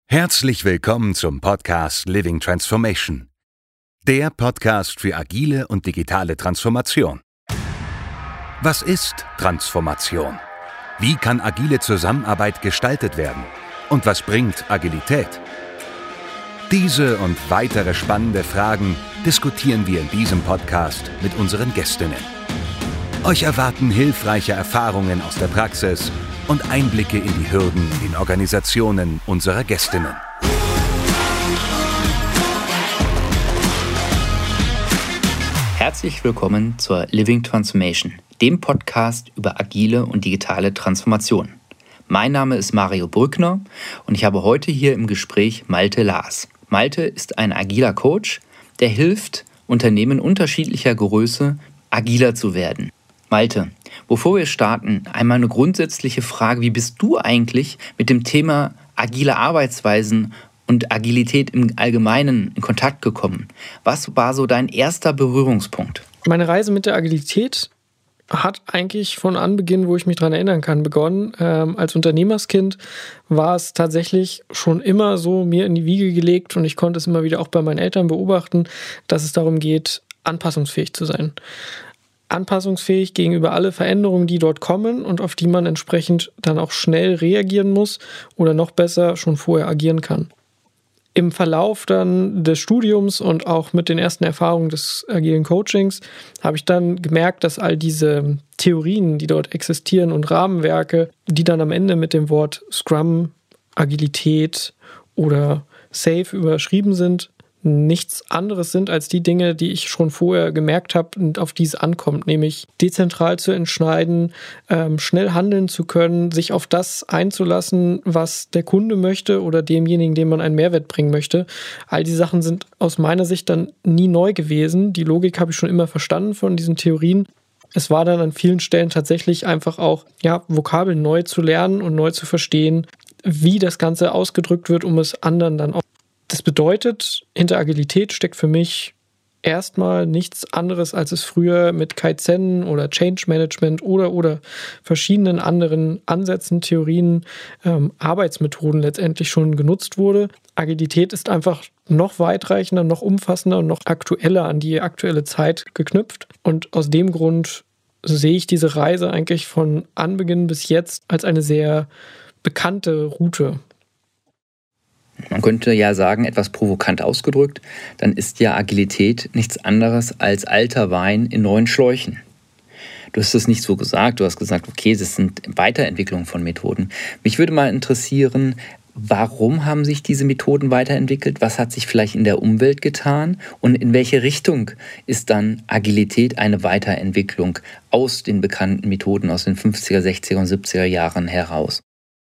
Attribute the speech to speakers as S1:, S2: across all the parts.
S1: Herzlich willkommen zum Podcast Living Transformation. Der Podcast für agile und digitale Transformation. Was ist Transformation? Wie kann agile Zusammenarbeit gestaltet werden? Und was bringt Agilität? Diese und weitere spannende Fragen diskutieren wir in diesem Podcast mit unseren Gästinnen. Euch erwarten hilfreiche Erfahrungen aus der Praxis und Einblicke in die Hürden in den Organisationen unserer Gästinnen.
S2: Herzlich willkommen zur Living Transformation, dem Podcast über agile und digitale Transformation. Mein Name ist Mario Brückner und ich habe heute hier im Gespräch Malte Laas. Malte ist ein agiler Coach, der hilft, Unternehmen unterschiedlicher Größe agiler zu werden. Malte, bevor wir starten, einmal eine grundsätzliche Frage. Wie bist du eigentlich mit dem Thema agile Arbeitsweisen und Agilität im Allgemeinen in Kontakt gekommen? Was war so dein erster Berührungspunkt?
S3: Meine Reise mit der Agilität hat eigentlich von Anbeginn, wo ich mich daran erinnern kann, begonnen. Als Unternehmerskind war es tatsächlich schon immer so mir in die Wiege gelegt und ich konnte es immer wieder auch bei meinen Eltern beobachten, dass es darum geht, anpassungsfähig zu sein. Anpassungsfähig gegenüber alle Veränderungen, die dort kommen und auf die man entsprechend dann auch schnell reagieren muss oder noch besser schon vorher agieren kann. Im Verlauf dann des Studiums und auch mit den ersten Erfahrungen des agilen Coachings habe ich dann gemerkt, dass all diese Theorien, die dort existieren und Rahmenwerke, die dann am Ende mit dem Wort Scrum, Agilität oder Safe überschrieben sind, nichts anderes sind als die Dinge, die ich schon vorher gemerkt habe und auf die es ankommt, nämlich dezentral zu entscheiden, schnell handeln zu können, sich auf das einzulassen, was der Kunde möchte oder demjenigen, dem man einen Mehrwert bringen möchte. All die Sachen sind aus meiner Sicht dann nie neu gewesen. Die Logik habe ich schon immer verstanden von diesen Theorien. Es war dann an vielen Stellen tatsächlich einfach auch, Vokabeln neu zu lernen und neu zu verstehen, wie das Ganze ausgedrückt wird, um es anderen dann auch. Das bedeutet, hinter Agilität steckt für mich erstmal nichts anderes, als es früher mit Kaizen oder Change Management oder verschiedenen anderen Ansätzen, Theorien, Arbeitsmethoden letztendlich schon genutzt wurde. Agilität ist einfach noch weitreichender, noch umfassender und noch aktueller an die aktuelle Zeit geknüpft. Und aus dem Grund sehe ich diese Reise eigentlich von Anbeginn bis jetzt als eine sehr bekannte Route.
S2: Man könnte ja sagen, etwas provokant ausgedrückt, dann ist ja Agilität nichts anderes als alter Wein in neuen Schläuchen. Du hast es nicht so gesagt, du hast gesagt, okay, das sind Weiterentwicklungen von Methoden. Mich würde mal interessieren, warum haben sich diese Methoden weiterentwickelt? Was hat sich vielleicht in der Umwelt getan? Und in welche Richtung ist dann Agilität eine Weiterentwicklung aus den bekannten Methoden aus den 50er, 60er und 70er Jahren heraus?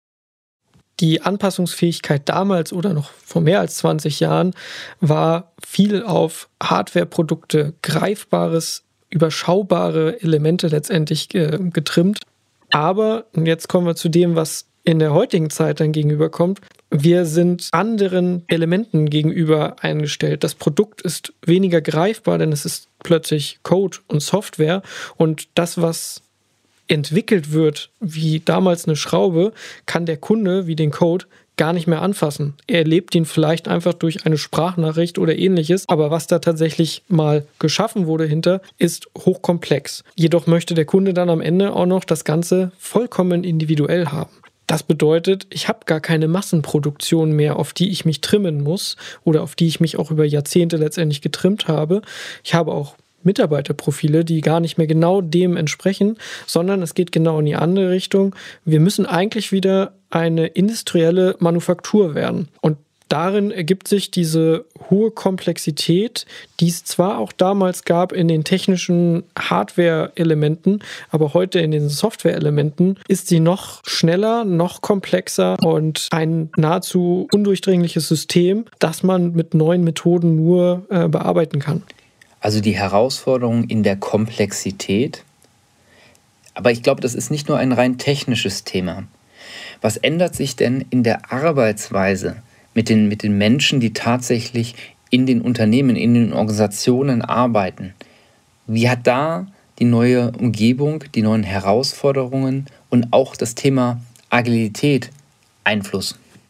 S3: Die Anpassungsfähigkeit damals oder noch vor mehr als 20 Jahren war viel auf Hardwareprodukte, greifbares, überschaubare Elemente letztendlich getrimmt. Aber, und jetzt kommen wir zu dem, was in der heutigen Zeit dann gegenüberkommt, wir sind anderen Elementen gegenüber eingestellt. Das Produkt ist weniger greifbar, denn es ist plötzlich Code und Software und das, was entwickelt wird, wie damals eine Schraube, kann der Kunde, wie den Code, gar nicht mehr anfassen. Er erlebt ihn vielleicht einfach durch eine Sprachnachricht oder ähnliches, aber was da tatsächlich mal geschaffen wurde hinter, ist hochkomplex. Jedoch möchte der Kunde dann am Ende auch noch das Ganze vollkommen individuell haben. Das bedeutet, ich habe gar keine Massenproduktion mehr, auf die ich mich trimmen muss oder auf die ich mich auch über Jahrzehnte letztendlich getrimmt habe. Ich habe auch Mitarbeiterprofile, die gar nicht mehr genau dem entsprechen, sondern es geht genau in die andere Richtung. Wir müssen eigentlich wieder eine industrielle Manufaktur werden. Und darin ergibt sich diese hohe Komplexität, die es zwar auch damals gab in den technischen Hardware-Elementen, aber heute in den Software-Elementen ist sie noch schneller, noch komplexer und ein nahezu undurchdringliches System, das man mit neuen Methoden nur bearbeiten kann.
S2: Also die Herausforderung in der Komplexität. Aber ich glaube, das ist nicht nur ein rein technisches Thema. Was ändert sich denn in der Arbeitsweise mit den Menschen, die tatsächlich in den Unternehmen, in den Organisationen arbeiten? Wie hat da die neue Umgebung, die neuen Herausforderungen und auch das Thema Agilität Einfluss?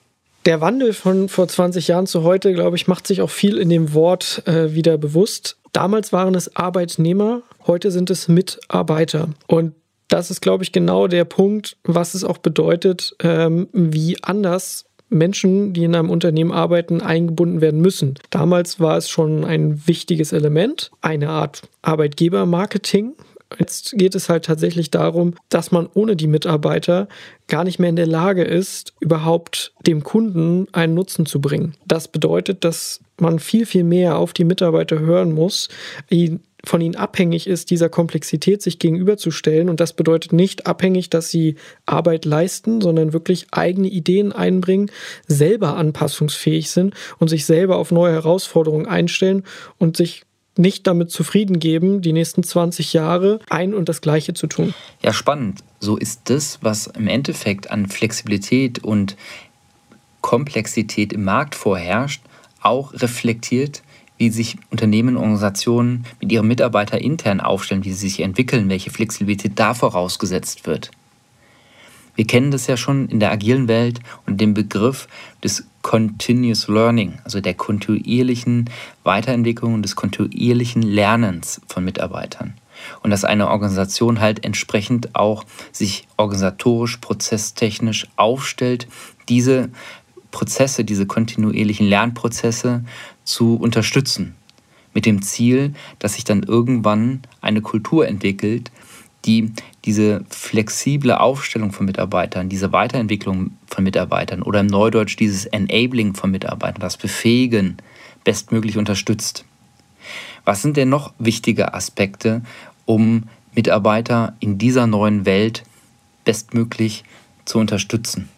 S3: Der Wandel von vor 20 Jahren zu heute, glaube ich, macht sich auch viel in dem Wort wieder bewusst. Damals waren es Arbeitnehmer, heute sind es Mitarbeiter. Und das ist, glaube ich, genau der Punkt, was es auch bedeutet, wie anders Menschen, die in einem Unternehmen arbeiten, eingebunden werden müssen. Damals war es schon ein wichtiges Element, eine Art Arbeitgebermarketing. Jetzt geht es halt tatsächlich darum, dass man ohne die Mitarbeiter gar nicht mehr in der Lage ist, überhaupt dem Kunden einen Nutzen zu bringen. Das bedeutet, dass man viel, viel mehr auf die Mitarbeiter hören muss, von ihnen abhängig ist, dieser Komplexität sich gegenüberzustellen. Und das bedeutet nicht abhängig, dass sie Arbeit leisten, sondern wirklich eigene Ideen einbringen, selber anpassungsfähig sind und sich selber auf neue Herausforderungen einstellen und sich nicht damit zufrieden geben, die nächsten 20 Jahre ein und das Gleiche zu tun.
S2: Ja, spannend. So ist das, was im Endeffekt an Flexibilität und Komplexität im Markt vorherrscht, auch reflektiert, wie sich Unternehmen und Organisationen mit ihren Mitarbeitern intern aufstellen, wie sie sich entwickeln, welche Flexibilität da vorausgesetzt wird. Wir kennen das ja schon in der agilen Welt und den Begriff des Continuous Learning, also der kontinuierlichen Weiterentwicklung und des kontinuierlichen Lernens von Mitarbeitern. Und dass eine Organisation halt entsprechend auch sich organisatorisch, prozesstechnisch aufstellt, diese Prozesse, diese kontinuierlichen Lernprozesse zu unterstützen. Mit dem Ziel, dass sich dann irgendwann eine Kultur entwickelt, die diese flexible Aufstellung von Mitarbeitern, diese Weiterentwicklung von Mitarbeitern oder im Neudeutsch dieses Enabling von Mitarbeitern, das Befähigen, bestmöglich unterstützt. Was sind denn noch wichtige Aspekte, um Mitarbeiter in dieser neuen Welt bestmöglich zu unterstützen?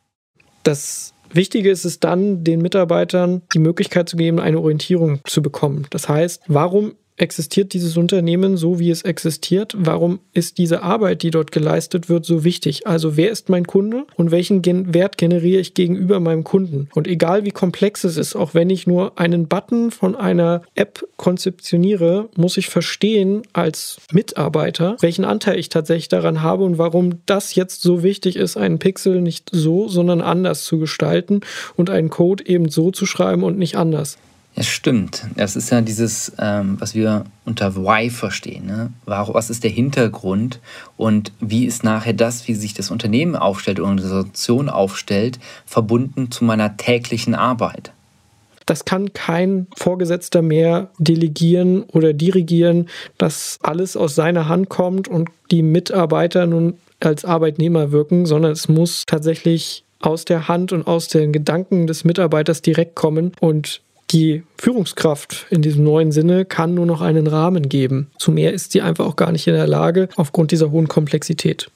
S3: Das Wichtige ist es dann, den Mitarbeitern die Möglichkeit zu geben, eine Orientierung zu bekommen. Das heißt, warum existiert dieses Unternehmen so, wie es existiert? Warum ist diese Arbeit, die dort geleistet wird, so wichtig? Also wer ist mein Kunde und welchen Wert generiere ich gegenüber meinem Kunden? Und egal wie komplex es ist, auch wenn ich nur einen Button von einer App konzeptioniere, muss ich verstehen als Mitarbeiter, welchen Anteil ich tatsächlich daran habe und warum das jetzt so wichtig ist, einen Pixel nicht so, sondern anders zu gestalten und einen Code eben so zu schreiben und nicht anders.
S2: Ja, stimmt. Das ist ja dieses, was wir unter Why verstehen. Ne? Was ist der Hintergrund und wie ist nachher das, wie sich das Unternehmen aufstellt, die Organisation aufstellt, verbunden zu meiner täglichen Arbeit?
S3: Das kann kein Vorgesetzter mehr delegieren oder dirigieren, dass alles aus seiner Hand kommt und die Mitarbeiter nun als Arbeitnehmer wirken, sondern es muss tatsächlich aus der Hand und aus den Gedanken des Mitarbeiters direkt kommen und die Führungskraft in diesem neuen Sinne kann nur noch einen Rahmen geben. Zu mehr ist sie einfach auch gar nicht in der Lage, aufgrund dieser hohen Komplexität.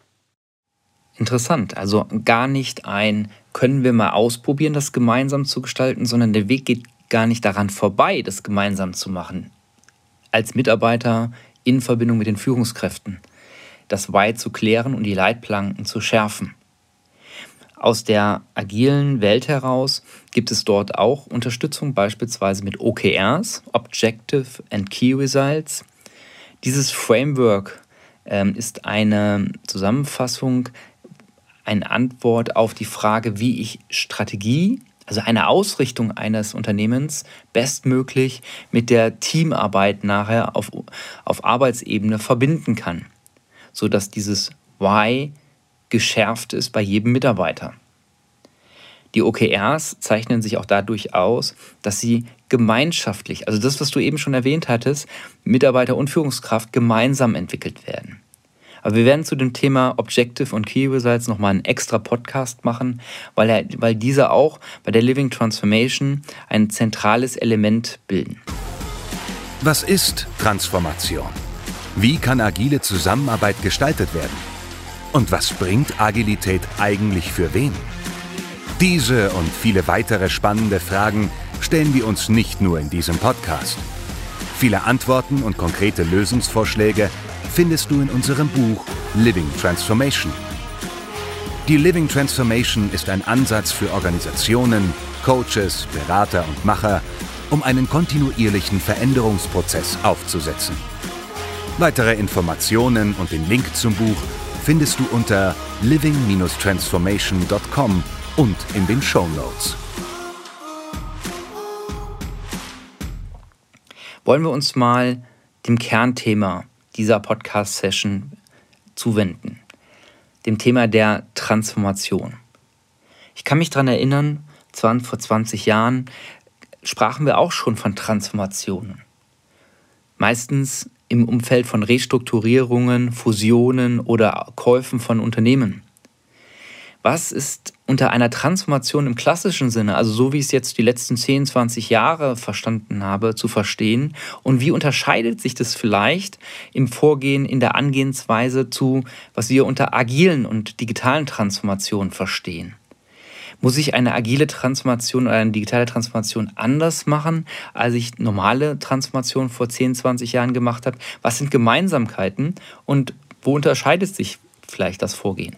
S2: Interessant, also gar nicht können wir mal ausprobieren, das gemeinsam zu gestalten, sondern der Weg geht gar nicht daran vorbei, das gemeinsam zu machen. Als Mitarbeiter in Verbindung mit den Führungskräften. Das Why zu klären und die Leitplanken zu schärfen. Aus der agilen Welt heraus gibt es dort auch Unterstützung, beispielsweise mit OKRs, Objective and Key Results. Dieses Framework ist eine Zusammenfassung, eine Antwort auf die Frage, wie ich Strategie, also eine Ausrichtung eines Unternehmens, bestmöglich mit der Teamarbeit nachher auf Arbeitsebene verbinden kann, sodass dieses Why geschärft ist bei jedem Mitarbeiter. Die OKRs zeichnen sich auch dadurch aus, dass sie gemeinschaftlich, also das, was du eben schon erwähnt hattest, Mitarbeiter und Führungskraft gemeinsam entwickelt werden. Aber wir werden zu dem Thema Objective und Key Results nochmal einen extra Podcast machen, weil diese auch bei der Living Transformation ein zentrales Element bilden.
S1: Was ist Transformation? Wie kann agile Zusammenarbeit gestaltet werden? Und was bringt Agilität eigentlich für wen? Diese und viele weitere spannende Fragen stellen wir uns nicht nur in diesem Podcast. Viele Antworten und konkrete Lösungsvorschläge findest du in unserem Buch Living Transformation. Die Living Transformation ist ein Ansatz für Organisationen, Coaches, Berater und Macher, um einen kontinuierlichen Veränderungsprozess aufzusetzen. Weitere Informationen und den Link zum Buch findest du unter living-transformation.com und in den Shownotes.
S2: Wollen wir uns mal dem Kernthema dieser Podcast-Session zuwenden, dem Thema der Transformation. Ich kann mich daran erinnern, vor 20 Jahren sprachen wir auch schon von Transformationen. Meistens im Umfeld von Restrukturierungen, Fusionen oder Käufen von Unternehmen. Was ist unter einer Transformation im klassischen Sinne, also so wie ich es jetzt die letzten 10, 20 Jahre verstanden habe, zu verstehen? Und wie unterscheidet sich das vielleicht im Vorgehen, in der Angehensweise zu, was wir unter agilen und digitalen Transformationen verstehen? Muss ich eine agile Transformation oder eine digitale Transformation anders machen, als ich normale Transformation vor 10, 20 Jahren gemacht habe? Was sind Gemeinsamkeiten und wo unterscheidet sich vielleicht das Vorgehen?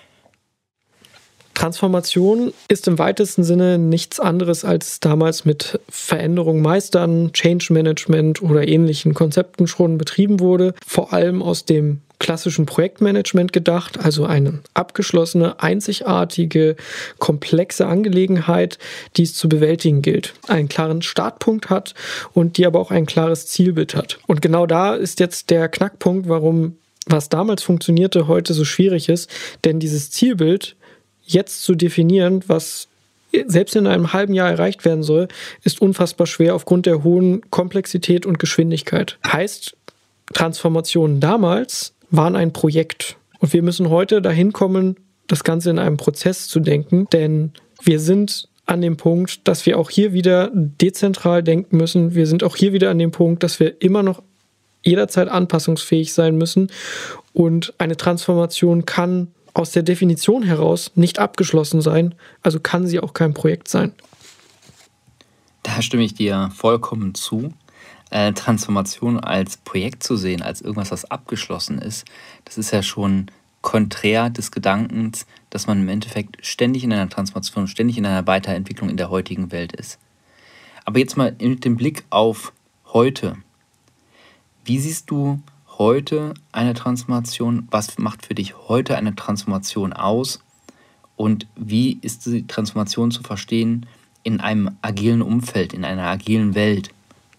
S3: Transformation ist im weitesten Sinne nichts anderes als damals mit Veränderung meistern, Change Management oder ähnlichen Konzepten schon betrieben wurde, vor allem aus dem klassischen Projektmanagement gedacht, also eine abgeschlossene, einzigartige, komplexe Angelegenheit, die es zu bewältigen gilt, einen klaren Startpunkt hat und die aber auch ein klares Zielbild hat. Und genau da ist jetzt der Knackpunkt, warum was damals funktionierte, heute so schwierig ist, denn dieses Zielbild jetzt zu definieren, was selbst in einem halben Jahr erreicht werden soll, ist unfassbar schwer aufgrund der hohen Komplexität und Geschwindigkeit. Heißt, Transformationen damals waren ein Projekt. Und wir müssen heute dahin kommen, das Ganze in einem Prozess zu denken, denn wir sind an dem Punkt, dass wir auch hier wieder dezentral denken müssen. Wir sind auch hier wieder an dem Punkt, dass wir immer noch jederzeit anpassungsfähig sein müssen. Und eine Transformation kann aus der Definition heraus nicht abgeschlossen sein, also kann sie auch kein Projekt sein.
S2: Da stimme ich dir vollkommen zu. Transformation als Projekt zu sehen, als irgendwas, was abgeschlossen ist, das ist ja schon konträr des Gedankens, dass man im Endeffekt ständig in einer Transformation, ständig in einer Weiterentwicklung in der heutigen Welt ist. Aber jetzt mal mit dem Blick auf heute. Wie siehst du heute eine Transformation? Was macht für dich heute eine Transformation aus? Und wie ist die Transformation zu verstehen in einem agilen Umfeld, in einer agilen Welt?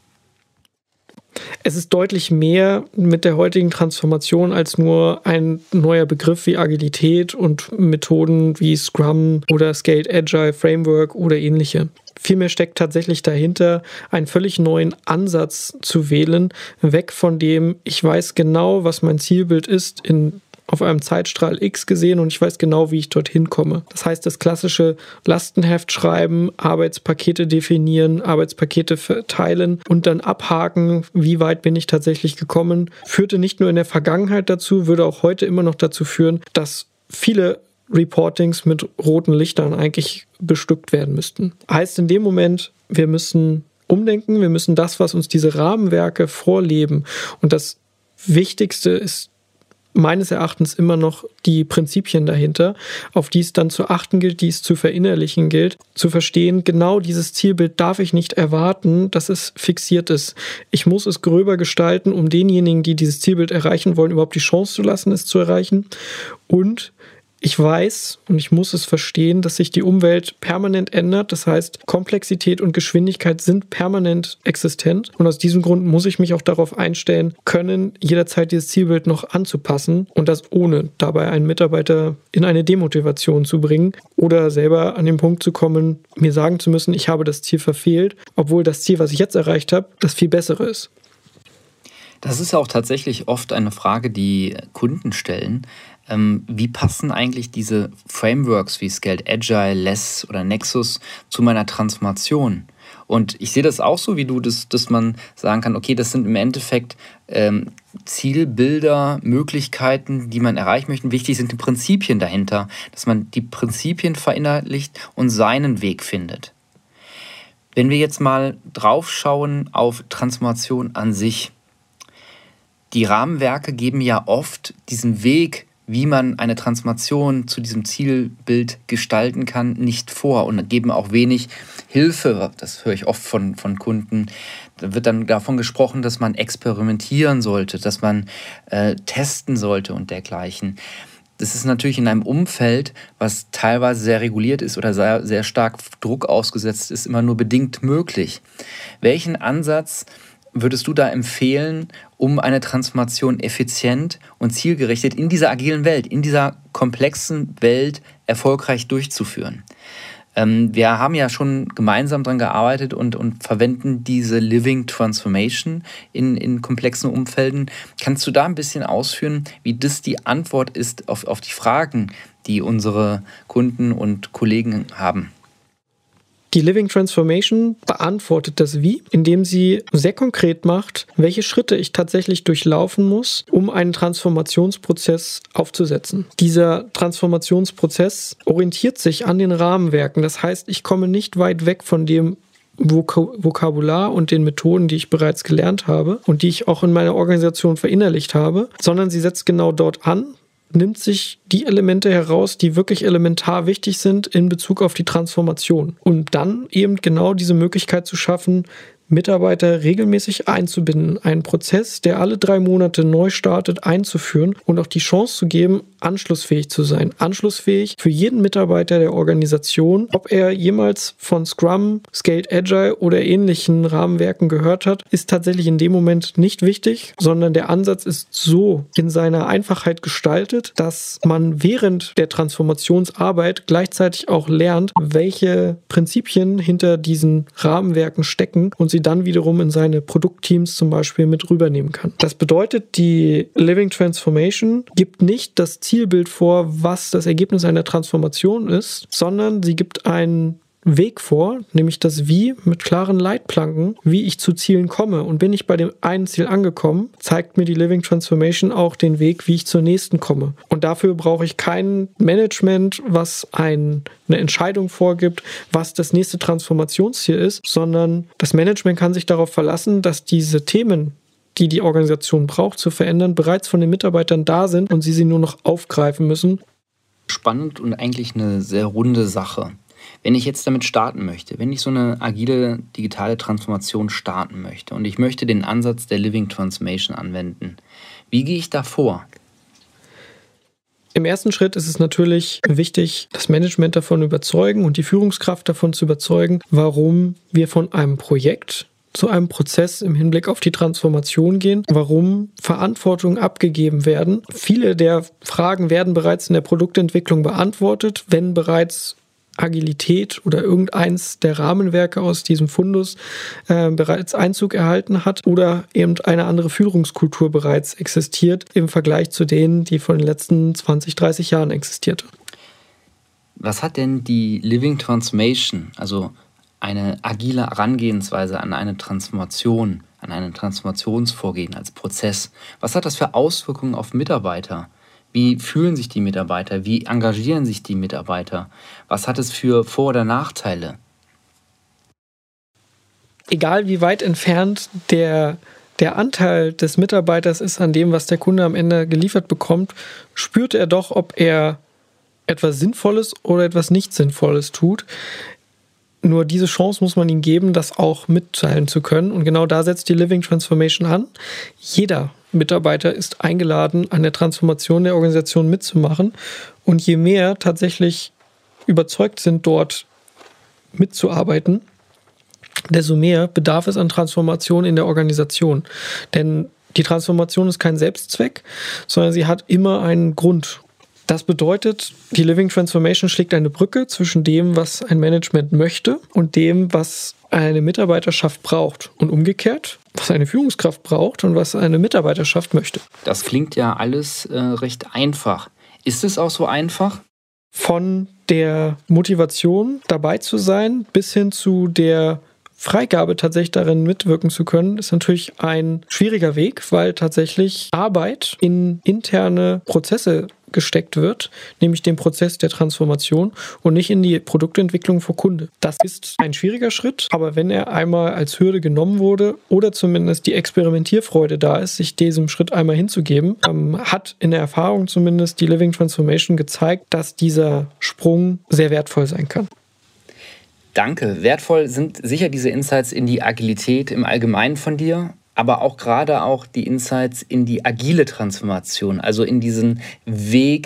S3: Es ist deutlich mehr mit der heutigen Transformation als nur ein neuer Begriff wie Agilität und Methoden wie Scrum oder Scaled Agile Framework oder ähnliche. Vielmehr steckt tatsächlich dahinter, einen völlig neuen Ansatz zu wählen, weg von dem, ich weiß genau, was mein Zielbild ist, auf einem Zeitstrahl X gesehen und ich weiß genau, wie ich dorthin komme. Das heißt, das klassische Lastenheft schreiben, Arbeitspakete definieren, Arbeitspakete verteilen und dann abhaken, wie weit bin ich tatsächlich gekommen, führte nicht nur in der Vergangenheit dazu, würde auch heute immer noch dazu führen, dass viele Reportings mit roten Lichtern eigentlich bestückt werden müssten. Heißt in dem Moment, wir müssen umdenken, wir müssen das, was uns diese Rahmenwerke vorleben, und das Wichtigste ist meines Erachtens immer noch die Prinzipien dahinter, auf die es dann zu achten gilt, die es zu verinnerlichen gilt, zu verstehen, genau dieses Zielbild darf ich nicht erwarten, dass es fixiert ist. Ich muss es gröber gestalten, um denjenigen, die dieses Zielbild erreichen wollen, überhaupt die Chance zu lassen, es zu erreichen. Und ich weiß und ich muss es verstehen, dass sich die Umwelt permanent ändert. Das heißt, Komplexität und Geschwindigkeit sind permanent existent. Und aus diesem Grund muss ich mich auch darauf einstellen können, jederzeit dieses Zielbild noch anzupassen und das ohne dabei einen Mitarbeiter in eine Demotivation zu bringen oder selber an den Punkt zu kommen, mir sagen zu müssen, ich habe das Ziel verfehlt, obwohl das Ziel, was ich jetzt erreicht habe, das viel bessere ist.
S2: Das ist ja auch tatsächlich oft eine Frage, die Kunden stellen. Wie passen eigentlich diese Frameworks wie Scaled Agile, Less oder Nexus zu meiner Transformation? Und ich sehe das auch so wie du, dass man sagen kann, okay, das sind im Endeffekt Zielbilder, Möglichkeiten, die man erreichen möchte. Wichtig sind die Prinzipien dahinter, dass man die Prinzipien verinnerlicht und seinen Weg findet. Wenn wir jetzt mal drauf schauen auf Transformation an sich, die Rahmenwerke geben ja oft diesen Weg, wie man eine Transformation zu diesem Zielbild gestalten kann, nicht vor und geben auch wenig Hilfe. Das höre ich oft von Kunden. Da wird dann davon gesprochen, dass man experimentieren sollte, dass man testen sollte und dergleichen. Das ist natürlich in einem Umfeld, was teilweise sehr reguliert ist oder sehr, sehr stark Druck ausgesetzt ist, immer nur bedingt möglich. Welchen Ansatz würdest du da empfehlen, um eine Transformation effizient und zielgerichtet in dieser agilen Welt, in dieser komplexen Welt erfolgreich durchzuführen? Wir haben ja schon gemeinsam daran gearbeitet und verwenden diese Living Transformation in komplexen Umfelden. Kannst du da ein bisschen ausführen, wie das die Antwort ist auf die Fragen, die unsere Kunden und Kollegen haben?
S3: Die Living Transformation beantwortet das Wie, indem sie sehr konkret macht, welche Schritte ich tatsächlich durchlaufen muss, um einen Transformationsprozess aufzusetzen. Dieser Transformationsprozess orientiert sich an den Rahmenwerken. Das heißt, ich komme nicht weit weg von dem Vokabular und den Methoden, die ich bereits gelernt habe und die ich auch in meiner Organisation verinnerlicht habe, sondern sie setzt genau dort an, nimmt sich die Elemente heraus, die wirklich elementar wichtig sind in Bezug auf die Transformation. Und dann eben genau diese Möglichkeit zu schaffen, Mitarbeiter regelmäßig einzubinden, einen Prozess, der alle 3 Monate neu startet, einzuführen und auch die Chance zu geben, anschlussfähig zu sein. Anschlussfähig für jeden Mitarbeiter der Organisation, ob er jemals von Scrum, Scaled Agile oder ähnlichen Rahmenwerken gehört hat, ist tatsächlich in dem Moment nicht wichtig, sondern der Ansatz ist so in seiner Einfachheit gestaltet, dass man während der Transformationsarbeit gleichzeitig auch lernt, welche Prinzipien hinter diesen Rahmenwerken stecken und sie dann wiederum in seine Produktteams zum Beispiel mit rübernehmen kann. Das bedeutet, die Living Transformation gibt nicht das Zielbild vor, was das Ergebnis einer Transformation ist, sondern sie gibt einen Weg vor, nämlich das Wie mit klaren Leitplanken, wie ich zu Zielen komme. Und bin ich bei dem einen Ziel angekommen, zeigt mir die Living Transformation auch den Weg, wie ich zur nächsten komme. Und dafür brauche ich kein Management, was eine Entscheidung vorgibt, was das nächste Transformationsziel ist, sondern das Management kann sich darauf verlassen, dass diese Themen, die die Organisation braucht, zu verändern, bereits von den Mitarbeitern da sind und sie nur noch aufgreifen müssen.
S2: Spannend und eigentlich eine sehr runde Sache. Wenn ich jetzt damit starten möchte, wenn ich so eine agile digitale Transformation starten möchte und ich möchte den Ansatz der Living Transformation anwenden, wie gehe ich da vor?
S3: Im ersten Schritt ist es natürlich wichtig, das Management davon überzeugen und die Führungskraft davon zu überzeugen, warum wir von einem Projekt zu einem Prozess im Hinblick auf die Transformation gehen, warum Verantwortung abgegeben werden. Viele der Fragen werden bereits in der Produktentwicklung beantwortet, wenn bereits Agilität oder irgendeins der Rahmenwerke aus diesem Fundus bereits Einzug erhalten hat oder eben eine andere Führungskultur bereits existiert im Vergleich zu denen, die von den letzten 20, 30 Jahren existierte.
S2: Was hat denn die Living Transformation, also eine agile Herangehensweise an eine Transformation, an ein Transformationsvorgehen als Prozess, was hat das für Auswirkungen auf Mitarbeiter? Wie fühlen sich die Mitarbeiter? Wie engagieren sich die Mitarbeiter? Was hat es für Vor- oder Nachteile?
S3: Egal wie weit entfernt der Anteil des Mitarbeiters ist an dem, was der Kunde am Ende geliefert bekommt, spürt er doch, ob er etwas Sinnvolles oder etwas nicht Sinnvolles tut. Nur diese Chance muss man ihm geben, das auch mitteilen zu können. Und genau da setzt die Living Transformation an. Jeder Mitarbeiter ist eingeladen, an der Transformation der Organisation mitzumachen. Und je mehr tatsächlich überzeugt sind, dort mitzuarbeiten, desto mehr bedarf es an Transformation in der Organisation. Denn die Transformation ist kein Selbstzweck, sondern sie hat immer einen Grund. Das bedeutet, die Living Transformation schlägt eine Brücke zwischen dem, was ein Management möchte und dem, was eine Mitarbeiterschaft braucht. Und umgekehrt, was eine Führungskraft braucht und was eine Mitarbeiterschaft möchte.
S2: Das klingt ja alles recht einfach. Ist es auch so einfach?
S3: Von der Motivation, dabei zu sein, bis hin zu der Freigabe, tatsächlich darin mitwirken zu können, ist natürlich ein schwieriger Weg, weil tatsächlich Arbeit in interne Prozesse gesteckt wird, nämlich den Prozess der Transformation und nicht in die Produktentwicklung für Kunde. Das ist ein schwieriger Schritt, aber wenn er einmal als Hürde genommen wurde oder zumindest die Experimentierfreude da ist, sich diesem Schritt einmal hinzugeben, hat in der Erfahrung zumindest die Living Transformation gezeigt, dass dieser Sprung sehr wertvoll sein kann.
S2: Danke. Wertvoll sind sicher diese Insights in die Agilität im Allgemeinen von dir, aber auch gerade auch die Insights in die agile Transformation, also in diesen Weg,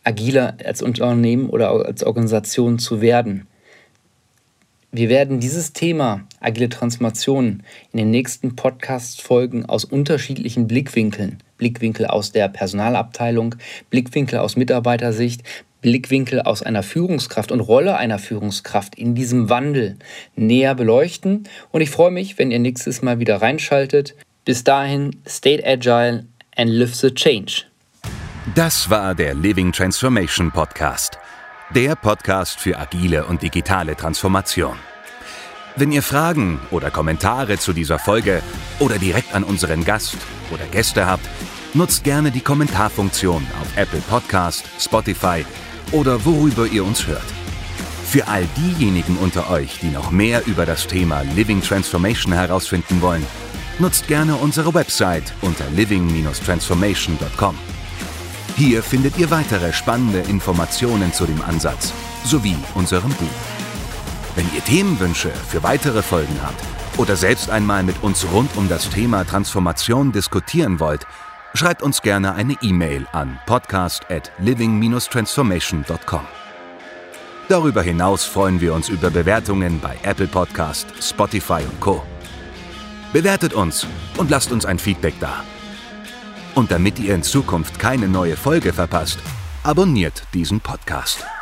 S2: agiler als Unternehmen oder als Organisation zu werden. Wir werden dieses Thema agile Transformation in den nächsten Podcast-Folgen aus unterschiedlichen Blickwinkeln, Blickwinkel aus der Personalabteilung, Blickwinkel aus Mitarbeitersicht, Blickwinkel aus einer Führungskraft und Rolle einer Führungskraft in diesem Wandel näher beleuchten. Und ich freue mich, wenn ihr nächstes Mal wieder reinschaltet. Bis dahin, stay agile and live the change.
S1: Das war der Living Transformation Podcast. Der Podcast für agile und digitale Transformation. Wenn ihr Fragen oder Kommentare zu dieser Folge oder direkt an unseren Gast oder Gäste habt, nutzt gerne die Kommentarfunktion auf Apple Podcast, Spotify oder worüber ihr uns hört. Für all diejenigen unter euch, die noch mehr über das Thema Living Transformation herausfinden wollen, nutzt gerne unsere Website unter living-transformation.com. Hier findet ihr weitere spannende Informationen zu dem Ansatz sowie unserem Buch. Wenn ihr Themenwünsche für weitere Folgen habt oder selbst einmal mit uns rund um das Thema Transformation diskutieren wollt, schreibt uns gerne eine E-Mail an podcast@living-transformation.com. Darüber hinaus freuen wir uns über Bewertungen bei Apple Podcast, Spotify und Co. Bewertet uns und lasst uns ein Feedback da. Und damit ihr in Zukunft keine neue Folge verpasst, abonniert diesen Podcast.